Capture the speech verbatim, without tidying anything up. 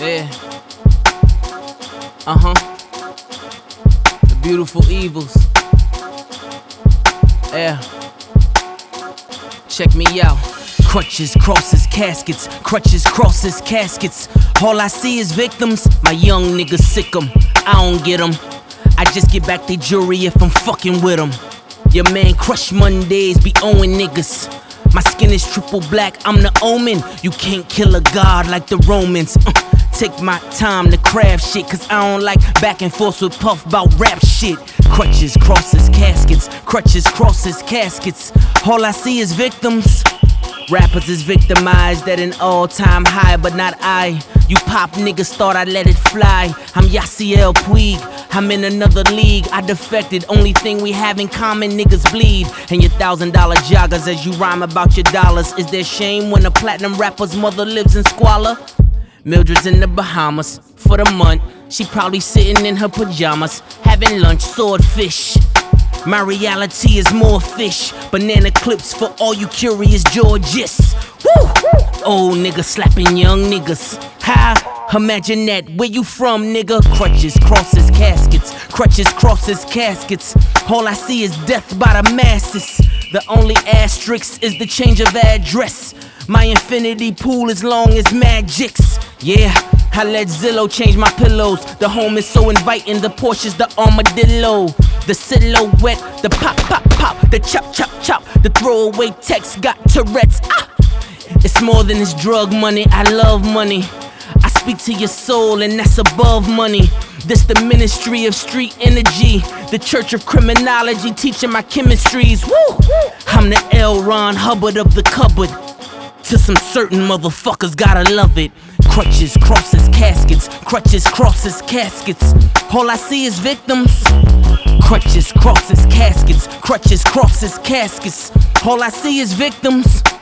Yeah. Uh-huh. The beautiful evils. Yeah. Check me out. Crutches, crosses, caskets. Crutches, crosses, caskets. All I see is victims. My young niggas sick 'em. I don't get 'em. I just get back the jury if I'm fucking with 'em. Your man Crush Mondays be owing niggas. My skin is triple black, I'm the omen. You can't kill a god like the Romans. uh, Take my time to craft shit, cause I don't like back and forth with Puff about rap shit. Crutches, crosses, caskets. Crutches, crosses, caskets. All I see is victims. Rappers is victimized at an all-time high, but not I. You pop niggas thought I let it fly. I'm Yasiel Puig, I'm in another league. I defected, only thing we have in common, niggas bleed. And your thousand dollar joggers as you rhyme about your dollars. Is there shame when a platinum rapper's mother lives in squalor? Mildred's in the Bahamas for the month. She probably sitting in her pajamas, having lunch, swordfish. My reality is more fish. Banana clips for all you curious Georges. Woo! Old nigga slapping young niggas. Ha! Imagine that. Where you from, nigga? Crutches, crosses, caskets. Crutches, crosses, caskets. All I see is death by the masses. The only asterisk is the change of address. My infinity pool as long as magic's. Yeah, I let Zillow change my pillows. The home is so inviting, the Porsche's the armadillo. The silhouette, the pop, pop, pop, the chop, chop, chop. The throwaway text got Tourette's. Ah! It's more than this drug money, I love money. I speak to your soul and that's above money. This the ministry of street energy. The church of criminology teaching my chemistries. Woo! I'm the L. Ron Hubbard of the cupboard. To some certain motherfuckers gotta love it. Crutches, crosses, caskets. Crutches, crosses, caskets. All I see is victims. Crutches, crosses, caskets. Crutches, crosses, caskets. All I see is victims.